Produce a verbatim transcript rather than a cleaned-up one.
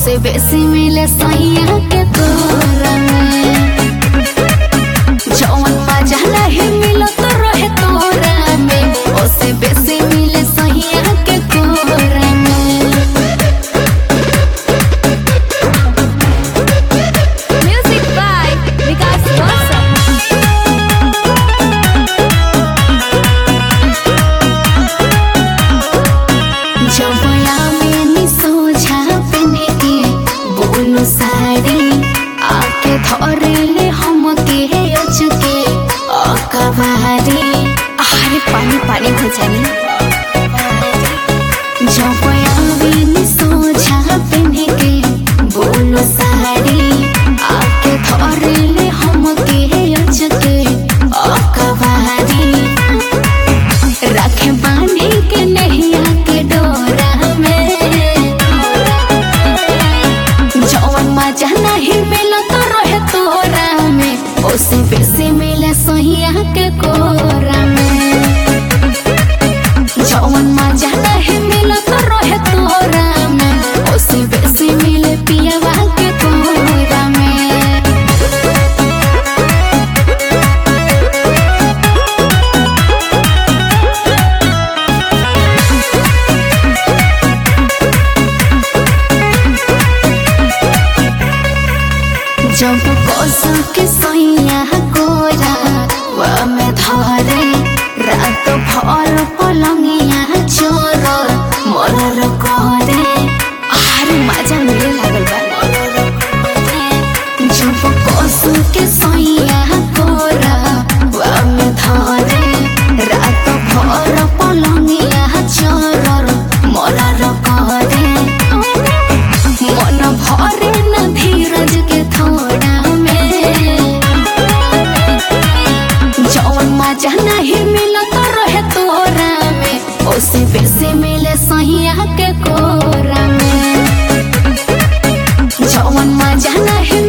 ओसे बेसी मिले सैया के तोरा में। जौन मजा नहीं मिलो तो रहे तोरा में, ओसे बेसी मिले सैया के तोरा में। म्यूजिक बाय विकास रोशन। जबया में नी सोझा पहने के बोलो साड़ी, आके धरे ले हम के अचके अकबारी। अरे पानी पानी हो जानी। जबया में नी सोझा पहने के बोलो साड़ी, आके धरे ले हम के अचके अकबारी। राखे बांधी के नैया के डोरा में, जौन मजा नहीं मिलो तो रहे तोरा में, ओसे बेसी मिले सैया के कोरा में। जौन मजा नहीं मिलो तो रहे तोरा में, ओसे बेसी मिले पियवा के कोरा में। जब कोसो के सैया कोरा वा में धरे, रात भर पलंगिया चोर मरर करे। आरे मजा मिले लागल बा। जब कोसो के सैया कोरा वा में धरे, रात भर पलंगिया चोर मरर करे। मन भरे न धीरज के थोड़ा में, जौन मजा नहीं मिलो तो रहे तोरा में, ओसे बेसी मिले सैया के कोरा में। जौन मजा नहीं